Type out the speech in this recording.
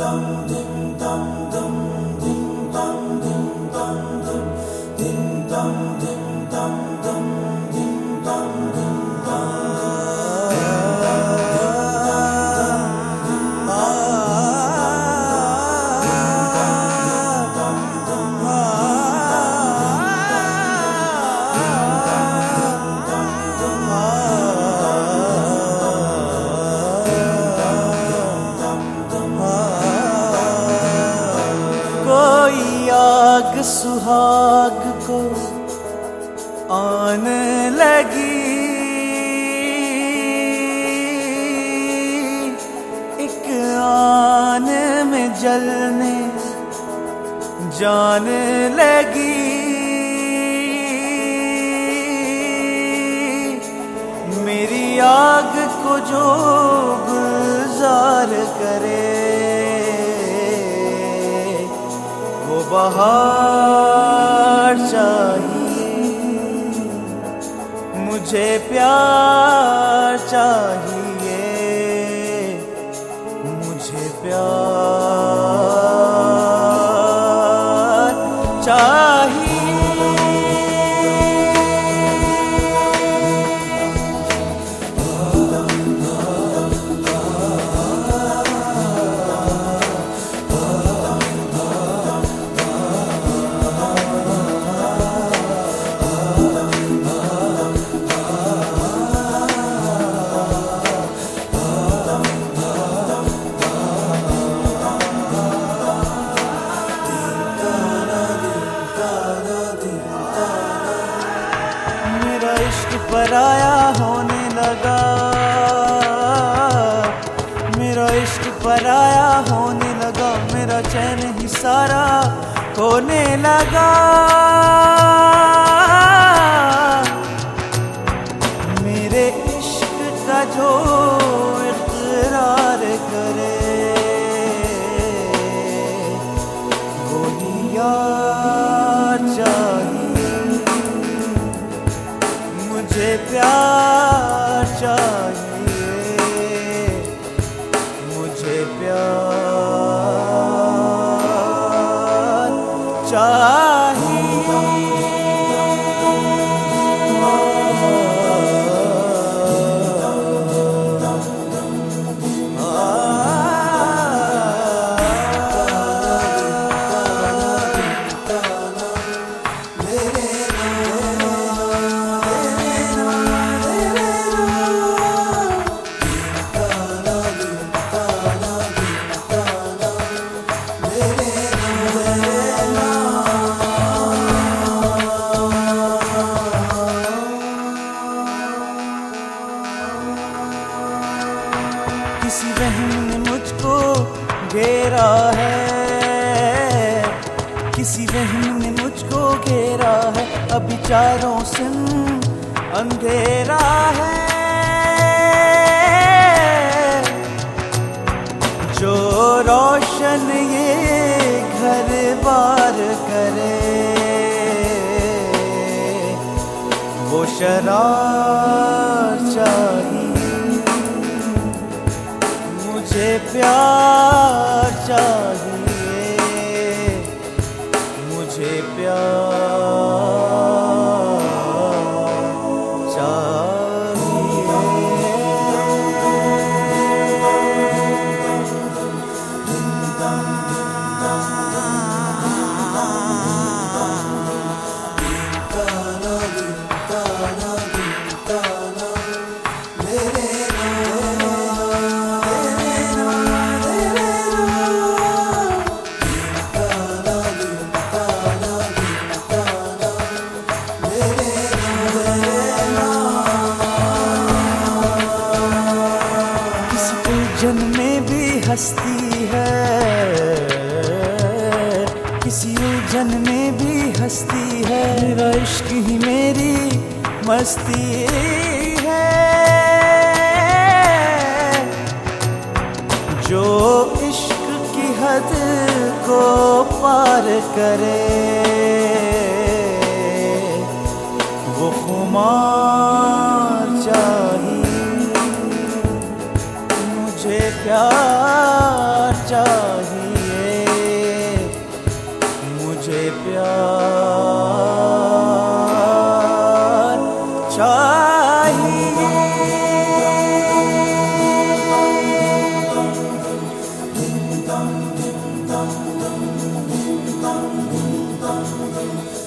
कोई आग सुहाग को आने लगी, एक आने में जलने जाने लगी। मेरी आग को जो गुलजार करे वो बहार चाहिए, मुझे प्यार चाहिए, मुझे प्यार चाहिए। पराया होने लगा, मेरा इश्क पराया होने लगा, मेरा चैन ही सारा खोने लगा। मेरे इश्क का जो इकरार करे वो ही यार चाहिए, मुझे प्यार चाहिए, मुझे प्यार चाहिए। किसी वहम ने मुझको घेरा है, किसी वहम ने मुझको घेरा है, अभी चारों सिम अंधेरा है। जो रोशन ये घर बार करे वो शरार चाहिए, मुझे प्यार चाहिए, मुझे प्यार हस्ती है, किसी उलझन में भी हस्ती है, मेरा इश्क ही मेरी मस्ती है। जो इश्क की हद को पार करे वो खुमार चाहिए, मुझे प्यार चाहिए, dum dum dum dum dum dum dum dum dum